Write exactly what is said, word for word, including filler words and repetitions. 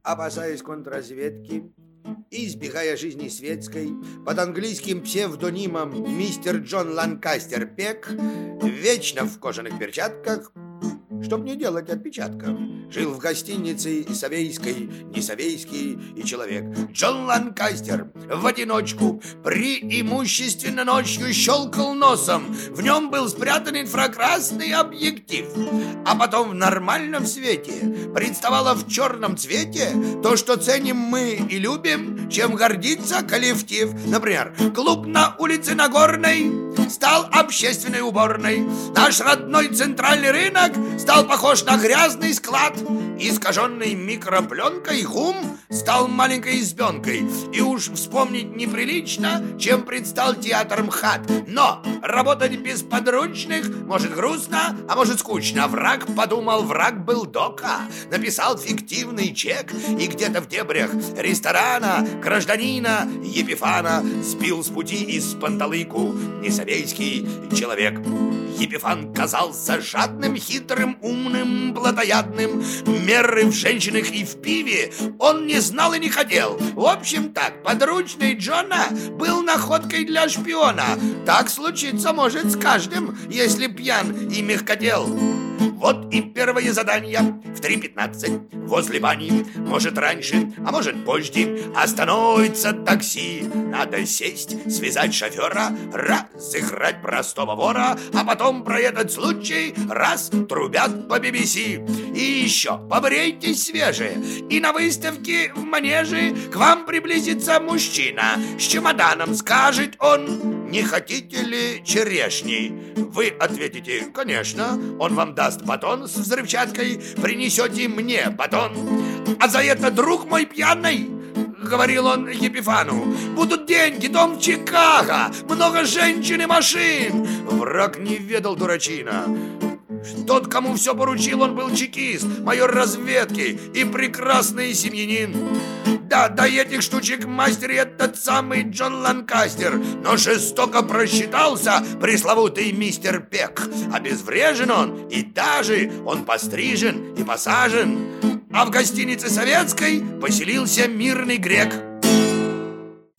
опасаясь контрразведки и избегая жизни светской, под английским псевдонимом мистер Джон Ланкастер Пек, вечно в кожаных перчатках, чтоб не делать отпечатков, жил в гостинице Совейской, Несовейский и человек. Джон Ланкастер в одиночку преимущественно ночью щелкал носом. В нем был спрятан инфракрасный объектив. А потом в нормальном свете представало в черном цвете то, что ценим мы и любим, чем гордится коллектив. Например, клуб на улице Нагорной стал общественной уборной. Наш родной центральный рынок стал похож на грязный склад. Искаженный микропленкой ГУМ стал маленькой избенкой. И уж вспомнить неприлично, чем предстал театр МХАТ. Но работать без подручных может грустно, а может скучно. Враг подумал, враг был дока, написал фиктивный чек и где-то в дебрях ресторана гражданина Епифана сбил с пути из панталыку несовейский человек. Епифан казался жадным, хитрым, умным, плотоядным. Меры в женщинах и в пиве он не знал и не хотел. В общем так, подручный Джона был находкой для шпиона. Так случиться может с каждым, если пьян и мягкотел. Вот и первое задание в три пятнадцать возле бани. Может раньше, а может позже остановится такси. Надо сесть, связать шофера, разыграть простого вора, а потом про этот случай раз трубят по би би си. И еще побрейтесь свежие, и на выставке в манеже к вам приблизится мужчина с чемоданом. Скажет он: не хотите ли черешни? Вы ответите: конечно. Он вам даст батон с взрывчаткой, принесете мне батон. А за это, друг мой пьяный, говорил он Епифану, будут деньги, дом в Чикаго, много женщин и машин. Враг не ведал, дурачина. Тот, кому все поручил, он был чекист, майор разведки и прекрасный семьянин. Да, до этих штучек мастер этот самый Джон Ланкастер, но жестоко просчитался пресловутый мистер Пек. Обезврежен он, и даже он пострижен и посажен. А в гостинице Советской поселился мирный грек.